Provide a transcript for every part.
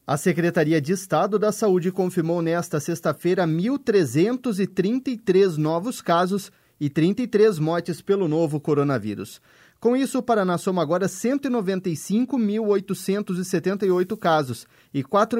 A Secretaria de Estado da Saúde confirmou nesta sexta-feira 1.333 novos casos e 33 mortes pelo novo coronavírus. Com isso, o Paraná soma agora 195.878 casos e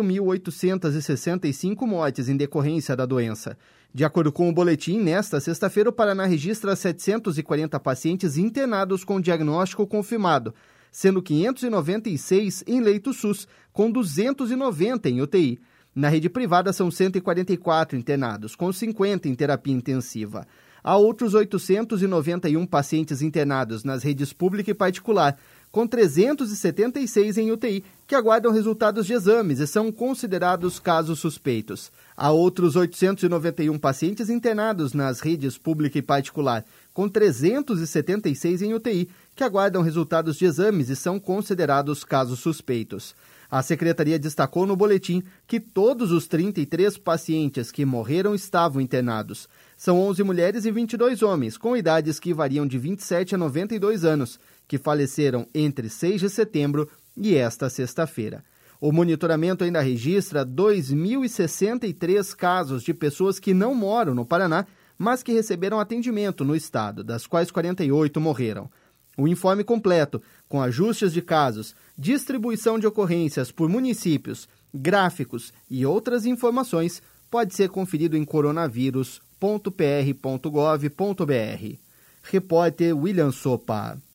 4.865 mortes em decorrência da doença. De acordo com o boletim, nesta sexta-feira o Paraná registra 740 pacientes internados com diagnóstico confirmado, sendo 596 em leito SUS, com 290 em UTI. Na rede privada são 144 internados, com 50 em terapia intensiva. Há outros 891 pacientes internados nas redes pública e particular, com 376 em UTI, que aguardam resultados de exames e são considerados casos suspeitos. Há outros 891 pacientes internados nas redes pública e particular, com 376 em UTI, que aguardam resultados de exames e são considerados casos suspeitos. A Secretaria destacou no boletim que todos os 33 pacientes que morreram estavam internados. São 11 mulheres e 22 homens, com idades que variam de 27 a 92 anos, que faleceram entre 6 de setembro e esta sexta-feira. O monitoramento ainda registra 2.063 casos de pessoas que não moram no Paraná, mas que receberam atendimento no estado, das quais 48 morreram. O informe completo, com ajustes de casos, distribuição de ocorrências por municípios, gráficos e outras informações, pode ser conferido em coronavírus.pr.gov.br. Repórter William Sopa.